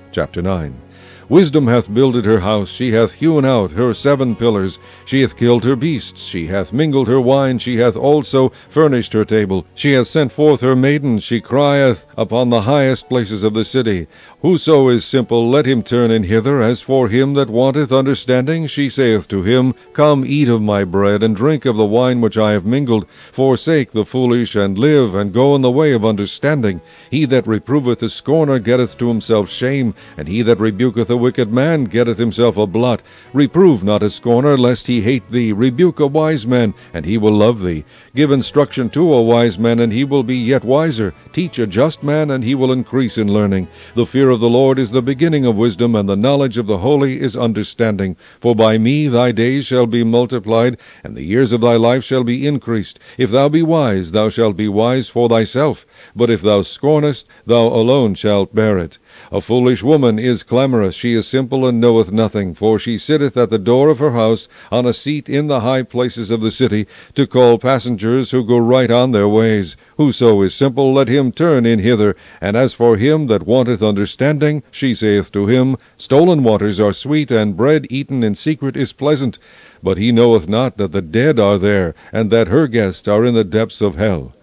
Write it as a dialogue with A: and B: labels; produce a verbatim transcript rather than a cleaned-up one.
A: Chapter nine. Wisdom hath builded her house, she hath hewn out her seven pillars. She hath killed her beasts, she hath mingled her wine, she hath also furnished her table. She hath sent forth her maidens, she crieth upon the highest places of the city. Whoso is simple, let him turn in hither. As for him that wanteth understanding, she saith to him, Come, eat of my bread, and drink of the wine which I have mingled. Forsake the foolish, and live, and go in the way of understanding. He that reproveth a scorner getteth to himself shame, and he that rebuketh a wicked man getteth himself a blot. Reprove not a scorner, lest he hate thee. Rebuke a wise man, and he will love thee. Give instruction to a wise man, and he will be yet wiser. Teach a just man, and he will increase in learning. The fear of the Lord is the beginning of wisdom, and the knowledge of the holy is understanding. For by me thy days shall be multiplied, and the years of thy life shall be increased. If thou be wise, thou shalt be wise for thyself. But if thou scornest, thou alone shalt bear it. A foolish woman is clamorous, she is simple and knoweth nothing, for she sitteth at the door of her house, on a seat in the high places of the city, to call passengers who go right on their ways. Whoso is simple, let him turn in hither. And as for him that wanteth understanding, she saith to him, Stolen waters are sweet, and bread eaten in secret is pleasant. But he knoweth not that the dead are there, and that her guests are in the depths of hell.